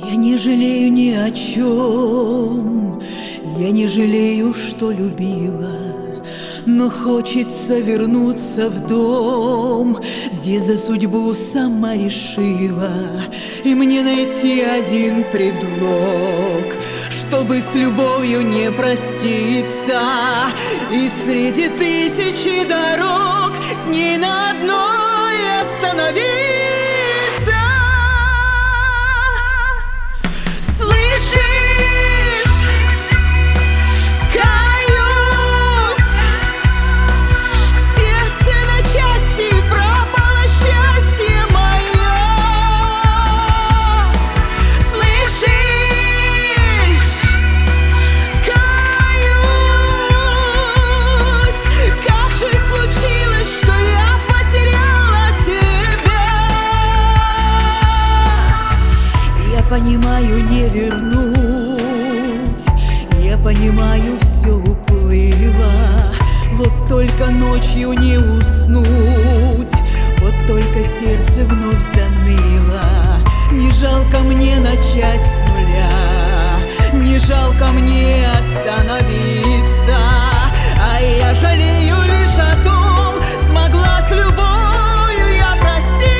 Я не жалею ни о чем, я не жалею, что любила, но хочется вернуться в дом, где за судьбу сама решила, и мне найти один предлог, чтобы с любовью не проститься, и среди тысячи дорог с ней на одной остановиться. Понимаю, не вернуть, я понимаю, все уплыло. Вот только ночью не уснуть, вот только сердце вновь заныло. Не жалко мне начать с нуля, не жалко мне остановиться, а я жалею лишь о том, смогла с любовью я проститься.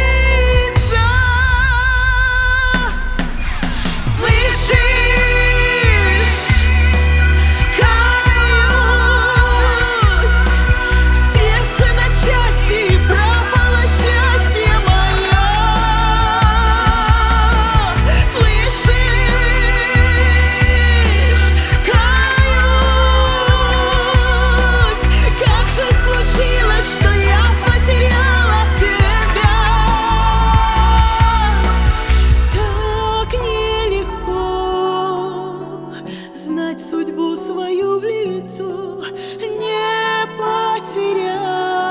Судьбу свою в лицо не потерять,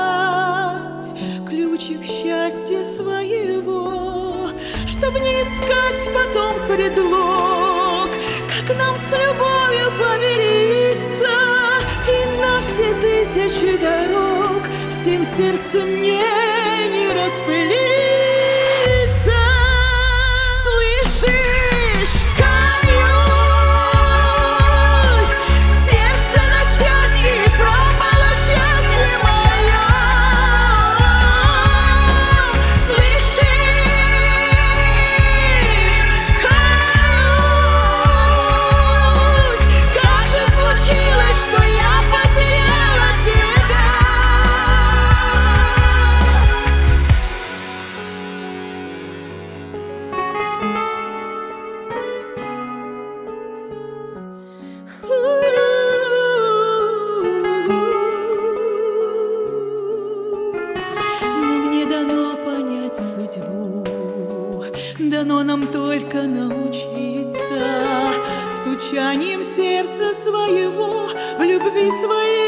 ключик счастья своего, чтоб не искать потом предлог, как нам с любовью помириться, и на все тысячи дорог всем сердцем мне не распылиться. Дано нам только научиться стучанием сердца своего в любви своей